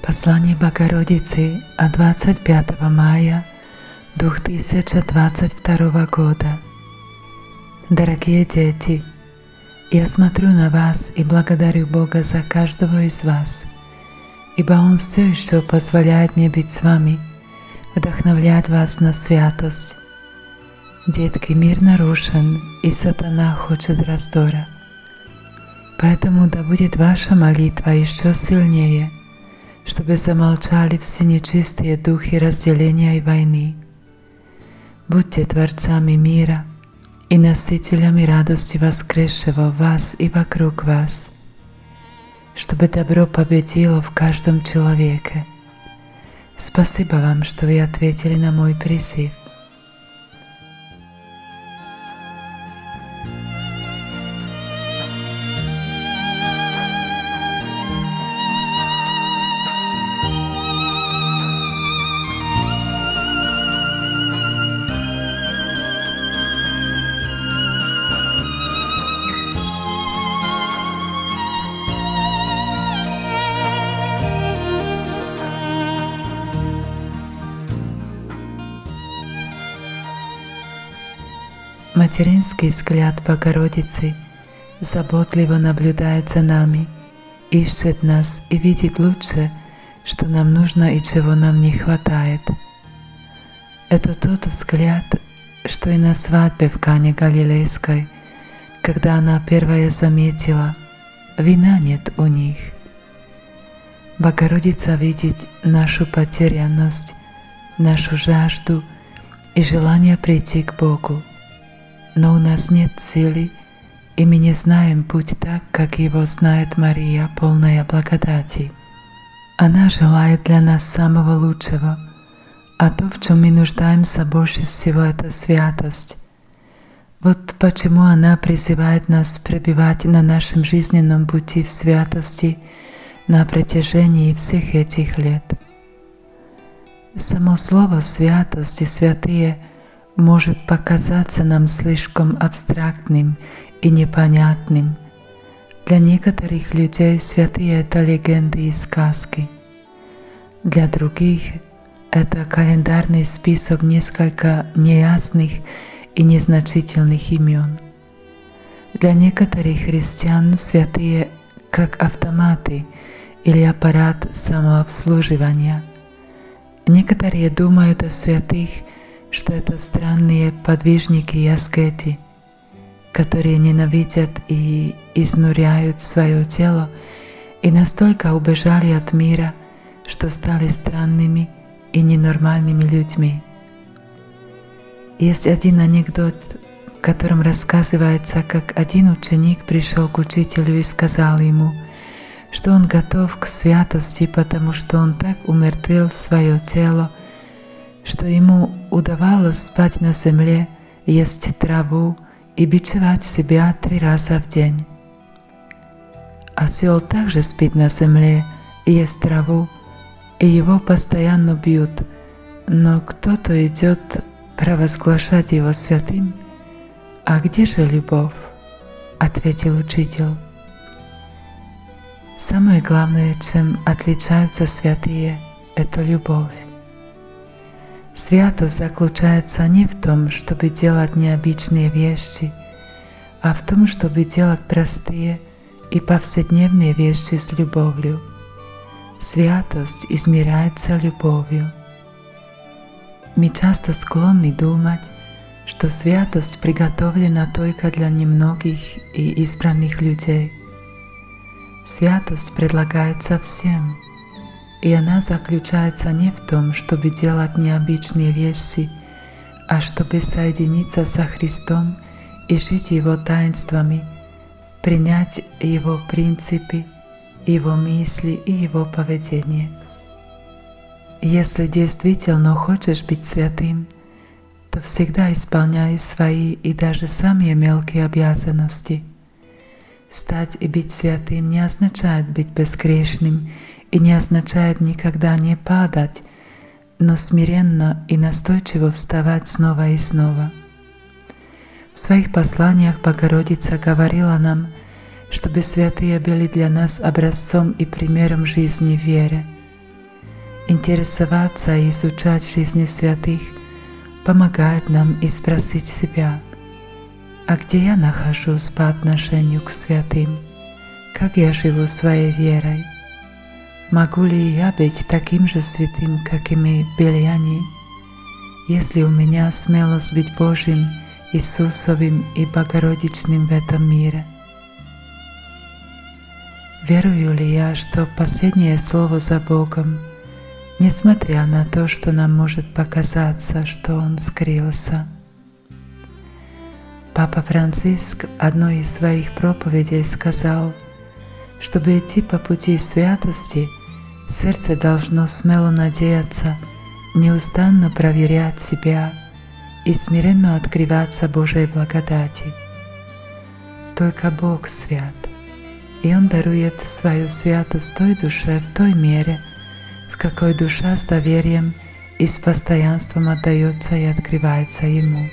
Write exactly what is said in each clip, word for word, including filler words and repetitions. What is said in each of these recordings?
Послание Богородицы от двадцать пятого мая две тысячи двадцать второго года. Дорогие дети, я смотрю на вас и благодарю Бога за каждого из вас, ибо Он все еще позволяет мне быть с вами, вдохновлять вас на святость. Детки, мир нарушен, и сатана хочет раздора. Поэтому да будет ваша молитва еще сильнее, чтобы замолчали все нечистые духи разделения и войны. Будьте творцами мира и носителями радости воскресшего в вас и вокруг вас, чтобы добро победило в каждом человеке. Спасибо вам, что вы ответили на мой призыв. Материнский взгляд Богородицы заботливо наблюдает за нами, ищет нас и видит лучше, что нам нужно и чего нам не хватает. Это тот взгляд, что и на свадьбе в Кане Галилейской, когда она первая заметила: вина нет у них. Богородица видит нашу потерянность, нашу жажду и желание прийти к Богу. Но у нас нет силы, и мы не знаем путь так, как его знает Мария, полная благодати. Она желает для нас самого лучшего, а то, в чем мы нуждаемся больше всего, это святость. Вот почему она призывает нас пребывать на нашем жизненном пути в святости на протяжении всех этих лет. Само слово «святость» и «святые» может показаться нам слишком абстрактным и непонятным. Для некоторых людей святые — это легенды и сказки. Для других это календарный список несколько неясных и незначительных имен. Для некоторых христиан святые как автоматы или аппарат самообслуживания. Некоторые думают о святых, что это странные подвижники и аскеты, которые ненавидят и изнуряют свое тело и настолько убежали от мира, что стали странными и ненормальными людьми. Есть один анекдот, в котором рассказывается, как один ученик пришел к учителю и сказал ему, что он готов к святости, потому что он так умертвил свое тело, что ему удавалось спать на земле, есть траву и бичевать себя три раза в день. Осел также спит на земле, ест траву, и его постоянно бьют, но кто-то идет провозглашать его святым. «А где же любовь?» — ответил учитель. Самое главное, чем отличаются святые, — это любовь. Святость заключается не в том, чтобы делать необычные вещи, а в том, чтобы делать простые и повседневные вещи с любовью. Святость измеряется любовью. Мы часто склонны думать, что святость приготовлена только для немногих и избранных людей. Святость предлагается всем. И она заключается не в том, чтобы делать необычные вещи, а чтобы соединиться со Христом и жить Его таинствами, принять Его принципы, Его мысли и Его поведение. Если действительно хочешь быть святым, то всегда исполняй свои и даже самые мелкие обязанности. Стать и быть святым не означает быть безгрешным, и не означает никогда не падать, но смиренно и настойчиво вставать снова и снова. В своих посланиях Богородица говорила нам, чтобы святые были для нас образцом и примером жизни в вере. Интересоваться и изучать жизни святых помогает нам и спросить себя, а где я нахожусь по отношению к святым? Как я живу своей верой? Могу ли я быть таким же святым, как и мы были они? Есть ли у меня смелость быть Божьим, Иисусовым и Богородичным в этом мире? Верую ли я, что последнее слово за Богом, несмотря на то, что нам может показаться, что Он скрылся? Папа Франциск в одной из своих проповедей сказал, чтобы идти по пути святости, сердце должно смело надеяться, неустанно проверять себя и смиренно открываться Божьей благодати. Только Бог свят, и Он дарует свою святость той душе в той мере, в какой душа с доверием и с постоянством отдается и открывается Ему.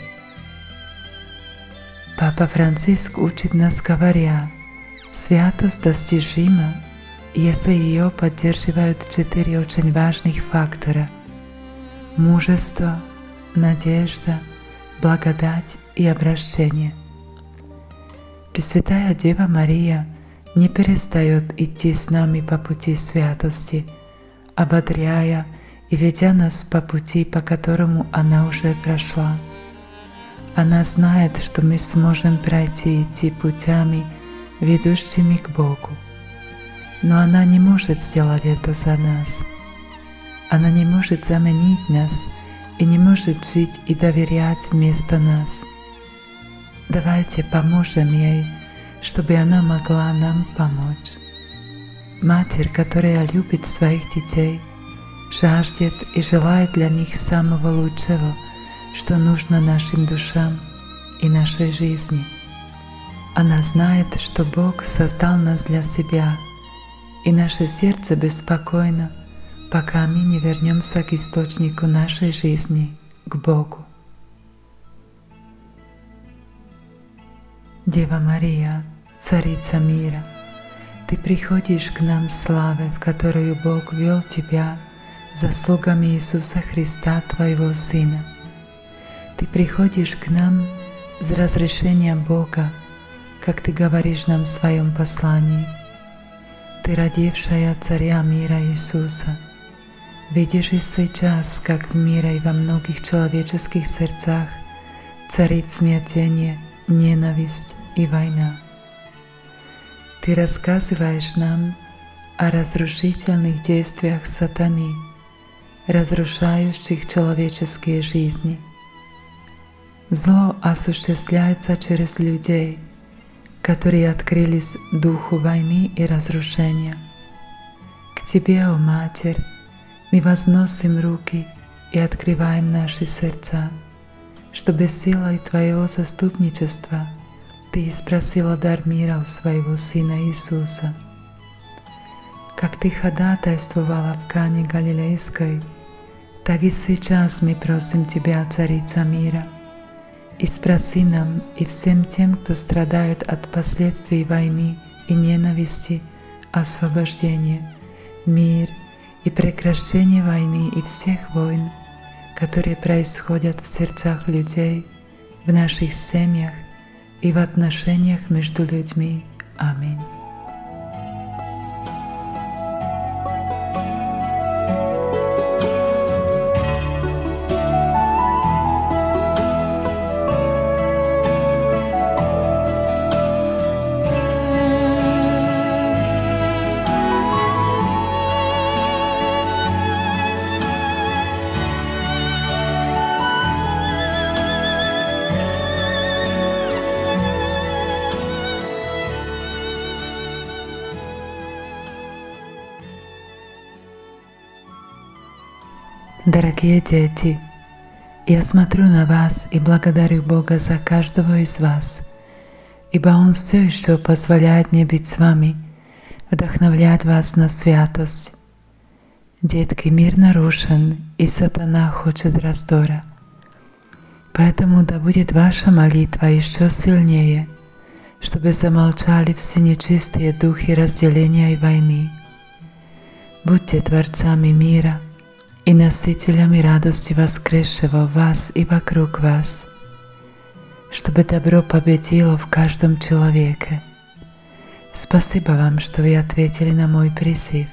Папа Франциск учит нас, говоря, святость достижима, если ее поддерживают четыре очень важных фактора – мужество, надежда, благодать и обращение. Пресвятая Дева Мария не перестает идти с нами по пути святости, ободряя и ведя нас по пути, по которому она уже прошла. Она знает, что мы сможем пройти и идти путями, ведущими к Богу. Но она не может сделать это за нас. Она не может заменить нас и не может жить и доверять вместо нас. Давайте поможем ей, чтобы она могла нам помочь. Матерь, которая любит своих детей, жаждет и желает для них самого лучшего, что нужно нашим душам и нашей жизни. Она знает, что Бог создал нас для себя, и наше сердце беспокойно, пока мы не вернемся к источнику нашей жизни, к Богу. Дева Мария, Царица мира, Ты приходишь к нам в славе, в которую Бог ввел Тебя заслугами Иисуса Христа, Твоего Сына. Ты приходишь к нам с разрешением Бога, как Ты говоришь нам в Своем послании. Ты, родившая Царя мира Иисуса, видишь и сейчас, как в мире и во многих человеческих сердцах царит смятение, ненависть и война. Ты рассказываешь нам о разрушительных действиях сатаны, разрушающих человеческие жизни. Зло осуществляется через людей, которые открылись духу войны и разрушения. К Тебе, о Матерь, мы возносим руки и открываем наши сердца, чтобы силой Твоего заступничества Ты спросила дар мира у Своего Сына Иисуса. Как Ты ходатайствовала в Кане Галилейской, так и сейчас мы просим Тебя, Царица мира, и спроси нам и всем тем, кто страдает от последствий войны и ненависти, освобождение, мир и прекращение войны и всех войн, которые происходят в сердцах людей, в наших семьях и в отношениях между людьми. Аминь. Дорогие дети, я смотрю на вас и благодарю Бога за каждого из вас, ибо Он все еще позволяет мне быть с вами, вдохновлять вас на святость. Детки, мир нарушен, и сатана хочет раздора. Поэтому да будет ваша молитва еще сильнее, чтобы замолчали все нечистые духи разделения и войны. Будьте творцами мира, и носителями радости воскресшего в вас и вокруг вас, чтобы добро победило в каждом человеке. Спасибо вам, что вы ответили на мой призыв.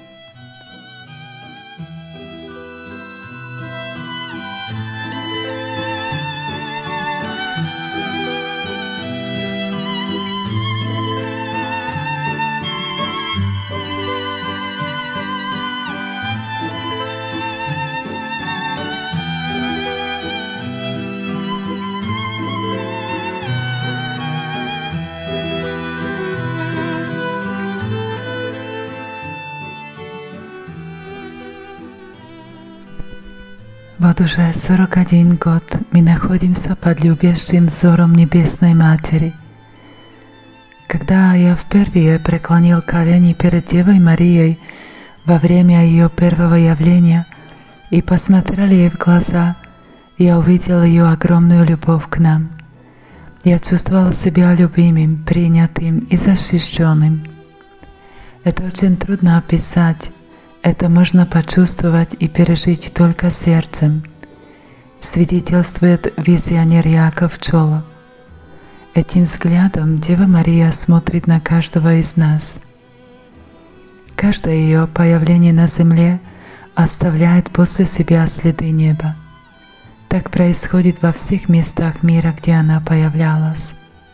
Вот уже сорок один год мы находимся под любящим взором Небесной Матери. Когда я впервые преклонил колени перед Девой Марией во время ее первого явления и посмотрел ей в глаза, я увидел ее огромную любовь к нам. Я чувствовал себя любимым, принятым и защищенным. Это очень трудно описать. Это можно почувствовать и пережить только сердцем, свидетельствует визионер Яков Чоло. Этим взглядом Дева Мария смотрит на каждого из нас. Каждое ее появление на земле оставляет после себя следы неба. Так происходит во всех местах мира, где она появлялась.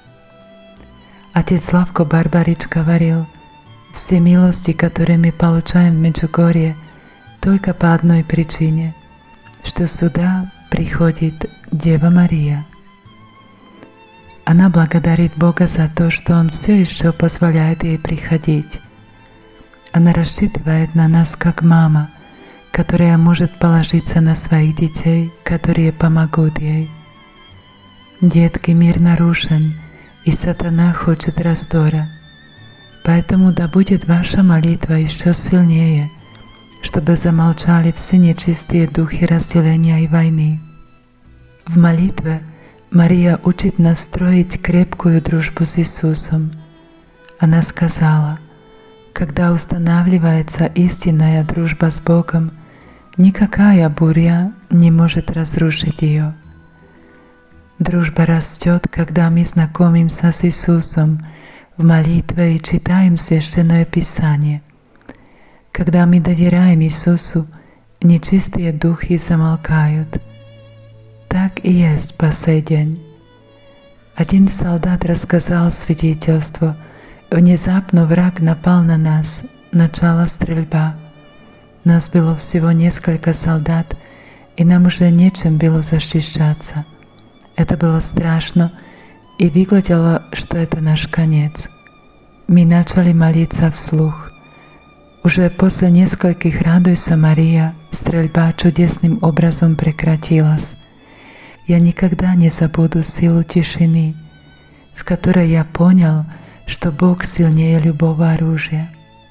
Отец Славко Барбарич говорил: все милости, которые мы получаем в Меджугорье, только по одной причине, что сюда приходит Дева Мария. Она благодарит Бога за то, что Он все еще позволяет ей приходить. Она рассчитывает на нас как мама, которая может положиться на своих детей, которые помогут ей. Детки, мир нарушен, и сатана хочет раздора. Поэтому да будет ваша молитва еще сильнее, чтобы замолчали все нечистые духи разделения и войны. В молитве Мария учит нас строить крепкую дружбу с Иисусом. Она сказала: когда устанавливается истинная дружба с Богом, никакая буря не может разрушить ее. Дружба растет, когда мы знакомимся с Иисусом в молитве и читаем Священное Писание. Когда мы доверяем Иисусу, нечистые духи замолкают. Так и есть по сей день. Один солдат рассказал свидетельство. Внезапно враг напал на нас, начала стрельба. Нас было всего несколько солдат, и нам уже нечем было защищаться. Это было страшно, и выглядело, что это наш конец. Мы начали молиться вслух. Уже после нескольких «Радуйся, Мария» стрельба чудесным образом прекратилась. Я никогда не забуду силу тишины, в которой я понял, что Бог сильнее любого оружия.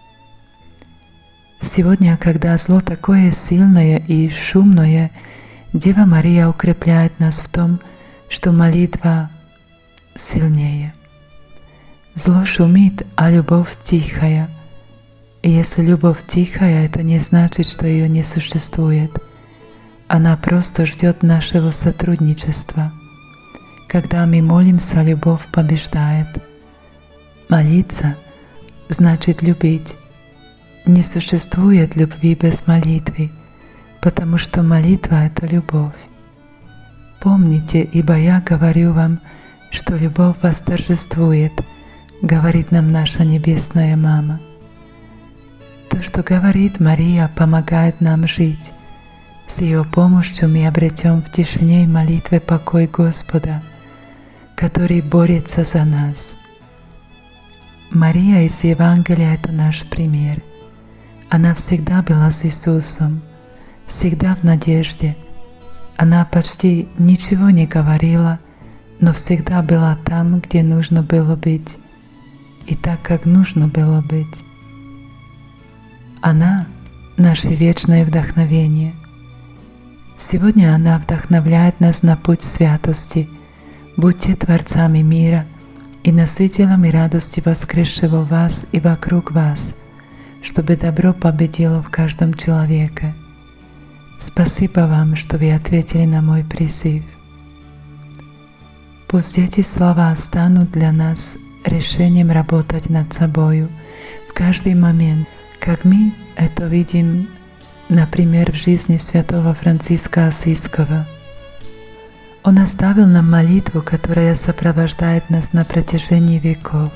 Сегодня, когда зло такое сильное и шумное, Дева Мария укрепляет нас в том, что молитва сильнее. Зло шумит, а любовь тихая. И если любовь тихая, это не значит, что ее не существует. Она просто ждет нашего сотрудничества. Когда мы молимся, любовь побеждает. Молиться значит любить. Не существует любви без молитвы, потому что молитва — это любовь. Помните, ибо я говорю вам, что любовь восторжествует, говорит нам наша Небесная Мама. То, что говорит Мария, помогает нам жить. С ее помощью мы обретем в тишине и молитве покой Господа, который борется за нас. Мария из Евангелия — это наш пример. Она всегда была с Иисусом, всегда в надежде. Она почти ничего не говорила, но всегда была там, где нужно было быть, и так, как нужно было быть. Она — наше вечное вдохновение. Сегодня она вдохновляет нас на путь святости. Будьте творцами мира и носителями радости воскресшего в вас и вокруг вас, чтобы добро победило в каждом человеке. Спасибо вам, что вы ответили на мой призыв. Пусть эти слова станут для нас решением работать над собою в каждый момент, как мы это видим, например, в жизни святого Франциска Ассизского. Он оставил нам молитву, которая сопровождает нас на протяжении веков.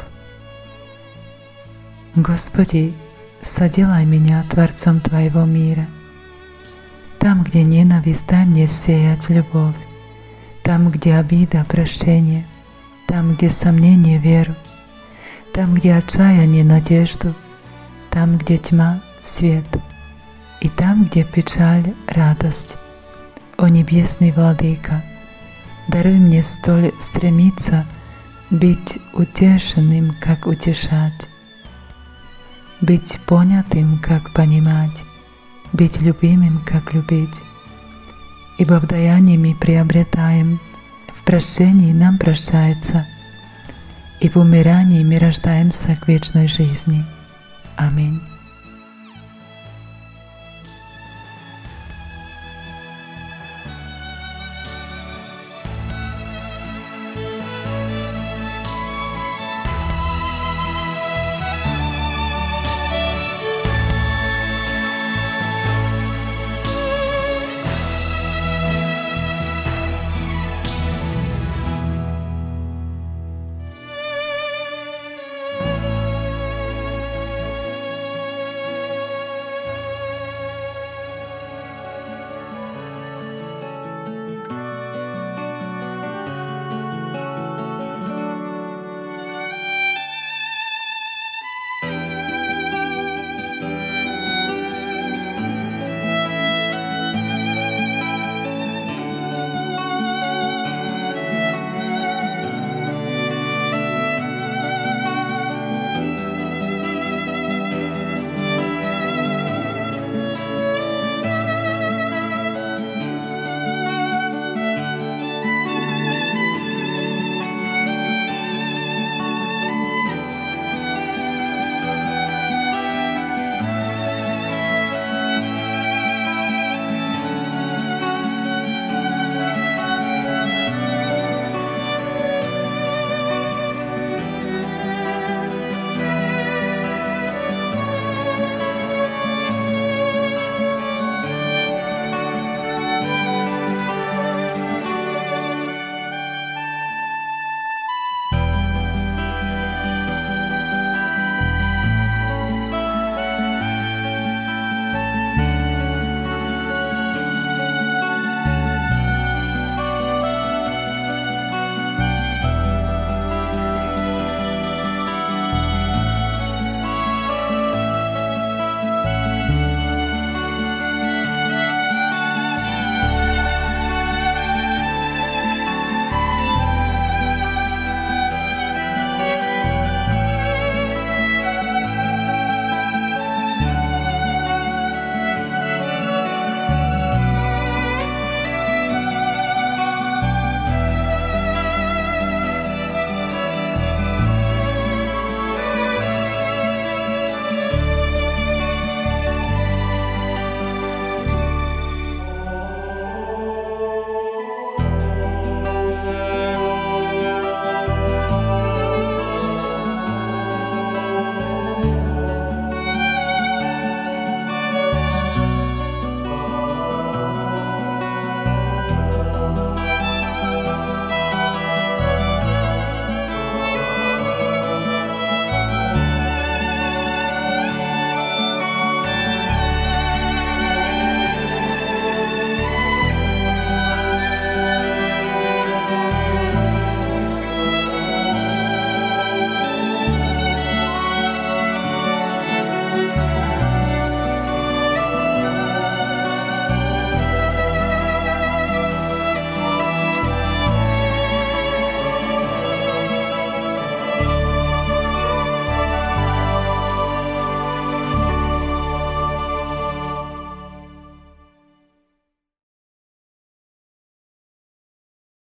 Господи, соделай меня Творцом Твоего мира. Там, где ненависть, дай мне сеять любовь. Там, где обида, прощение. Там, где сомнение, веру. Там, где отчаяние, надежду. Там, где тьма, свет. И там, где печаль, радость. О Небесный Владыка, даруй мне столь стремиться быть утешенным, как утешать, быть понятым, как понимать, быть любимым, как любить. Ибо в даянии мы приобретаем, в прощении нам прощается, и в умирании мы рождаемся к вечной жизни. Аминь.